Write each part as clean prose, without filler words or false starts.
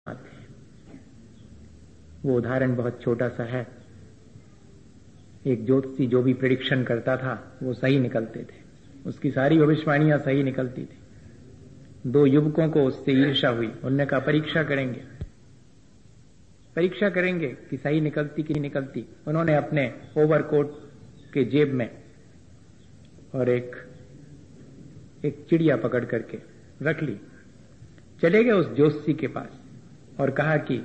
आते हैं। वो उदाहरण बहुत छोटा सा है। एक ज्योतिषी जो भी प्रेडिक्शन करता था वो सही निकलते थे, उसकी सारी भविष्यवाणियां सही निकलती थी। दो युवकों को उससे ईर्ष्या हुई। उन्होंने कहा परीक्षा करेंगे कि सही निकलती कि नहीं निकलती। उन्होंने अपने ओवरकोट के जेब में और एक चिड़िया पकड़ करके रख ली। चले गए उस ज्योतिषी के पास और कहा कि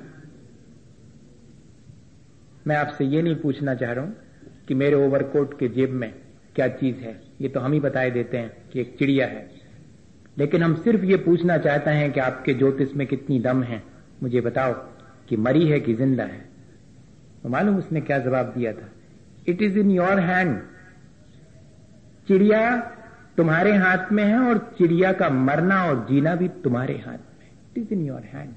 मैं आपसे ये नहीं पूछना चाह रहा हूं कि मेरे ओवरकोट के जेब में क्या चीज है, ये तो हम ही बताए देते हैं कि एक चिड़िया है, लेकिन हम सिर्फ ये पूछना चाहते हैं कि आपके ज्योतिष में कितनी दम है, मुझे बताओ कि मरी है कि जिंदा है। तो मालूम उसने क्या जवाब दिया था? It is in your hand. चिड़िया तुम्हारे हाथ में है और चिड़िया का मरना और जीना भी तुम्हारे हाथ में। It is in your hand.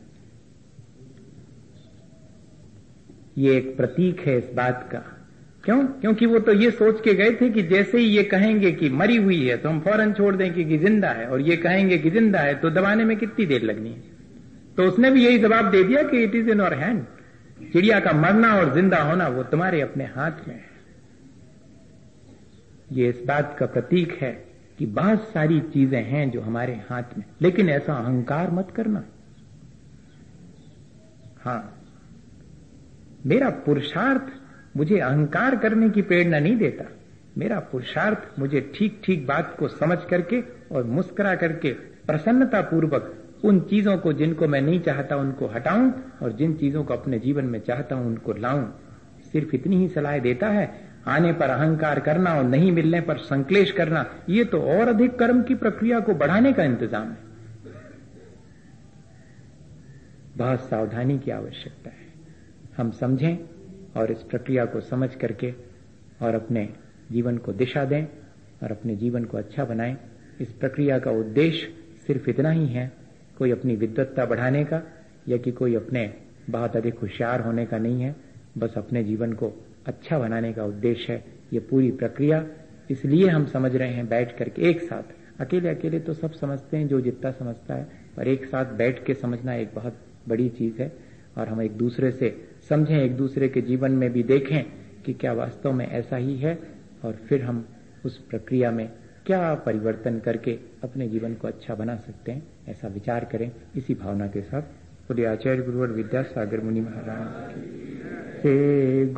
ये एक प्रतीक है इस बात का। क्यों? क्योंकि वो तो ये सोच के गए थे कि जैसे ही ये कहेंगे कि मरी हुई है तो हम फौरन छोड़ दें कि जिंदा है, और ये कहेंगे कि जिंदा है तो दबाने में कितनी देर लगनी है। तो उसने भी यही जवाब दे दिया कि it is in your hand. चिड़िया का मरना और जिंदा होना वो तुम्हारे अपने हाथ में है। ये इस बात का प्रतीक है कि बहुत सारी चीजें हैं जो हमारे हाथ में, लेकिन ऐसा अहंकार मत करना। हां, मेरा पुरुषार्थ मुझे अहंकार करने की प्रेरणा नहीं देता। मेरा पुरुषार्थ मुझे ठीक ठीक बात को समझ करके और मुस्कुरा करके प्रसन्नता पूर्वक उन चीजों को जिनको मैं नहीं चाहता उनको हटाऊं और जिन चीजों को अपने जीवन में चाहता हूं उनको लाऊं। सिर्फ इतनी ही सलाह देता है। आने पर अहंकार करना और नहीं मिलने पर संक्लेश करना, ये तो और अधिक कर्म की प्रक्रिया को बढ़ाने का इंतजाम है। बहुत सावधानी की आवश्यकता है। हम समझें और इस प्रक्रिया को समझ करके और अपने जीवन को दिशा दें और अपने जीवन को अच्छा बनाएं। इस प्रक्रिया का उद्देश्य सिर्फ इतना ही है, कोई अपनी विद्वत्ता बढ़ाने का या कि कोई अपने बहुत अधिक होशियार होने का नहीं है। बस अपने जीवन को अच्छा बनाने का उद्देश्य है ये पूरी प्रक्रिया। इसलिए हम समझ रहे हैं बैठ करके एक साथ। अकेले अकेले तो सब समझते हैं जो जितना समझता है, पर एक साथ बैठ के समझना एक बहुत बड़ी चीज है। और हम एक दूसरे से समझें, एक दूसरे के जीवन में भी देखें कि क्या वास्तव में ऐसा ही है, और फिर हम उस प्रक्रिया में क्या परिवर्तन करके अपने जीवन को अच्छा बना सकते हैं, ऐसा विचार करें। इसी भावना के साथ बोलिए आचार्य गुरुवर विद्यासागर मुनि महाराज से